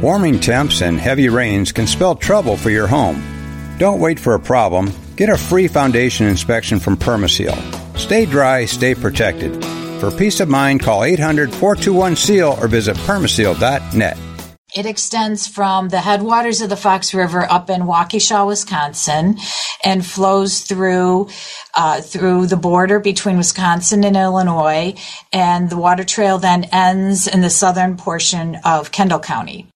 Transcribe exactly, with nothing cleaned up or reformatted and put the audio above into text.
Warming temps and heavy rains can spell trouble for your home. Don't wait for a problem. Get a free foundation inspection from Permaseal. Stay dry, stay protected. For peace of mind, call eight hundred, four two one, S E A L or visit permaseal dot net. It extends from the headwaters of the Fox River up in Waukesha, Wisconsin, and flows through uh, through the border between Wisconsin and Illinois, and the water trail then ends in the southern portion of Kendall County.